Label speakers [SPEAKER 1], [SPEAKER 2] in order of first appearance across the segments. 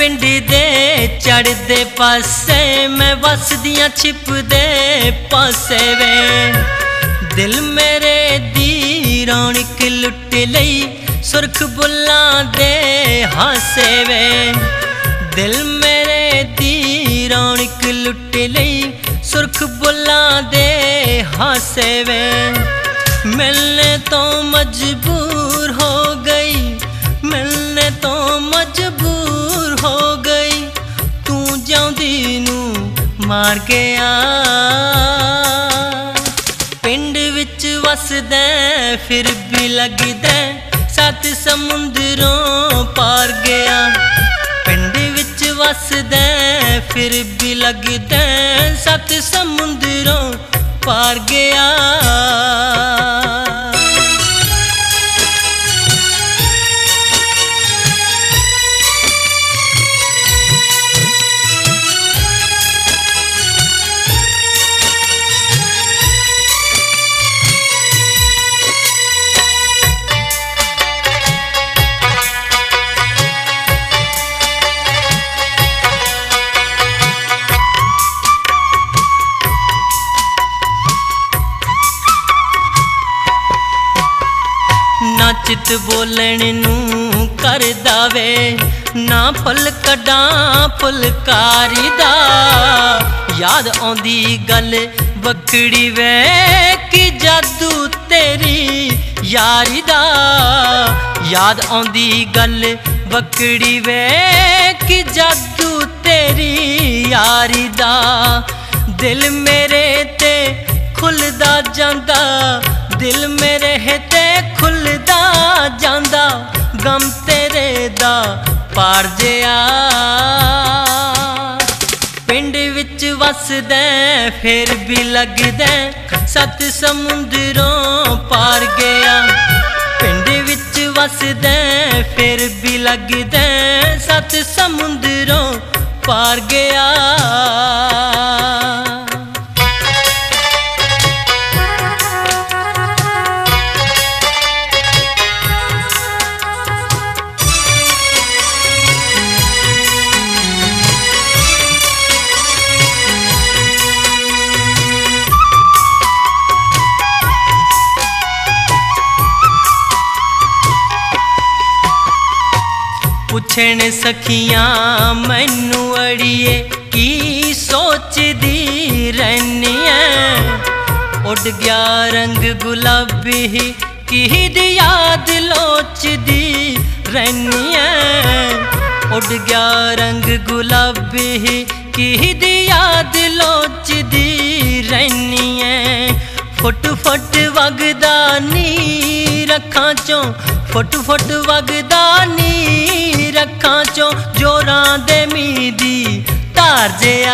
[SPEAKER 1] पिंड दे चढ़दे पासे मैं वसदियां छिपदे पासे वे दिल मेरे दी रौनक लुट लई सुरख बुल्लां दे हासे वे दिल मेरे दी रौनक लुट लई सुरख बुल्लां दे हासे वे मिलने तो मजबूर हो गई मिलने तो मजबूर हो गई तू जांदी नू मार गया पिंड विच वसदा फिर भी लगदा सत समुंदरों पार गया पिंड विच वसदा फिर भी लगदा सत समुंदरों पार गया ना चित बोलण नू कर दावे ना फल कड़ा फुलकारी दा याद आंदी गल बकड़ी वे कि जादू तेरी यारी दा याद आंदी गल बकड़ी वे कि जादू तेरी यारी दा दिल मेरे ते खुलदा जांदा दिल मेरे ते खुलदा जांदा गम तेरे दा पार जिया पिंड विच वसदा फिर भी लगदा सत समुंदरों पार गया पिंड विच वसदा फिर भी लगदा सत समुंदरों पार गया पुछण सखियां मैनू अड़िए की सोचदी रहनी है उड़ गया रंग गुलाबी की दी याद लोचदी रहनी है उड़ गया रंग गुलाबी की दी याद लोचदी रहनी है फुट फुट वगदा नी रखां चों फुट फुट वगदा नी रखां चों जोरां दे मीदी धार जिया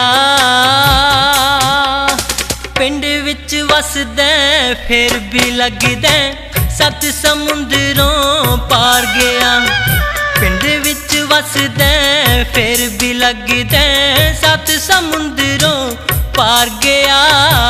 [SPEAKER 1] पिंड विच वसदा फिर भी लगदा सत समुंदरों पार गया पिंड विच वसदा फिर भी लगदा सत समुंदरों पार गया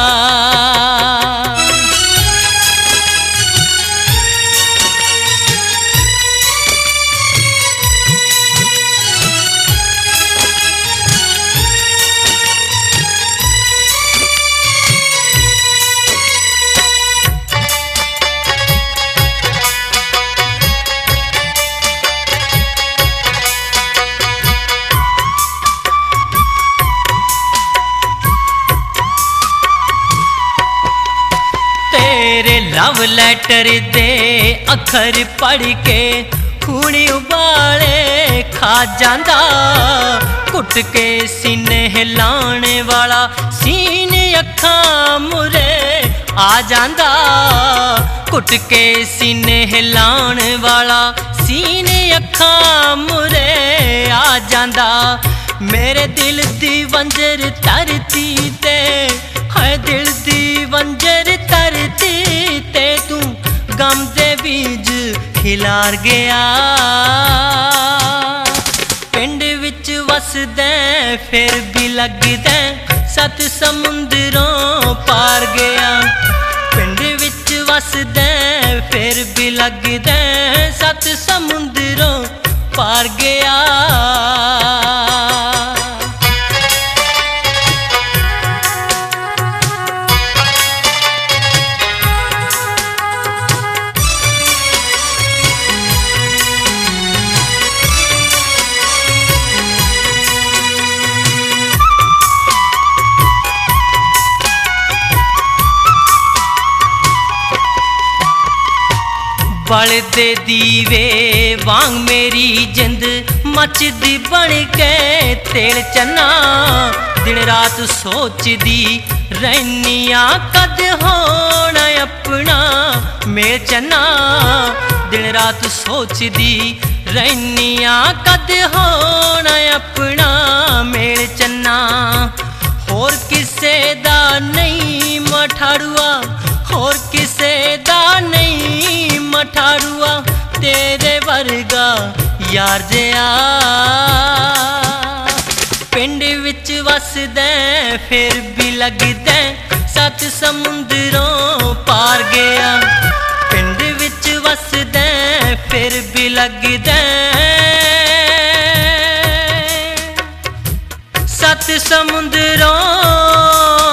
[SPEAKER 1] लव लैटर दे अखर पढ़ के खूनी उबाले खा जांदा घुट के सीने हिलाने वाला सीने अखां मुरे आ जांदा घुट के सीने हिलाने वाला सीने अखां मुरे आ जांदा मेरे दिल दी वंजर धरती ते है दिल दी वंजर धरती ते तू गम दे बीज खिलार गया पिंड विच वसदा फिर भी लगदा सत समुंदरों पार गया पिंड विच वसदा फिर भी लगदा सत समुंदरों पार गया। बलदे दीवे वांग मेरी जिंद मचदी बन के तेल चन्ना। दिन रात सोचदी रहनिया कद होना अपना मेल चन्ना। दिन रात सोचदी रहनिया कद होना अपना मेल चन्ना। होर किसे दा नहीं मठारुआ, होर किसे दा नहीं मठारुआ, तेरे वर्गा यार जिया। पिंड विच वसदे फिर भी लगदे सत समुंदरों पार गया। पिंड विच वसदे फिर भी लगदे सत समुंदरों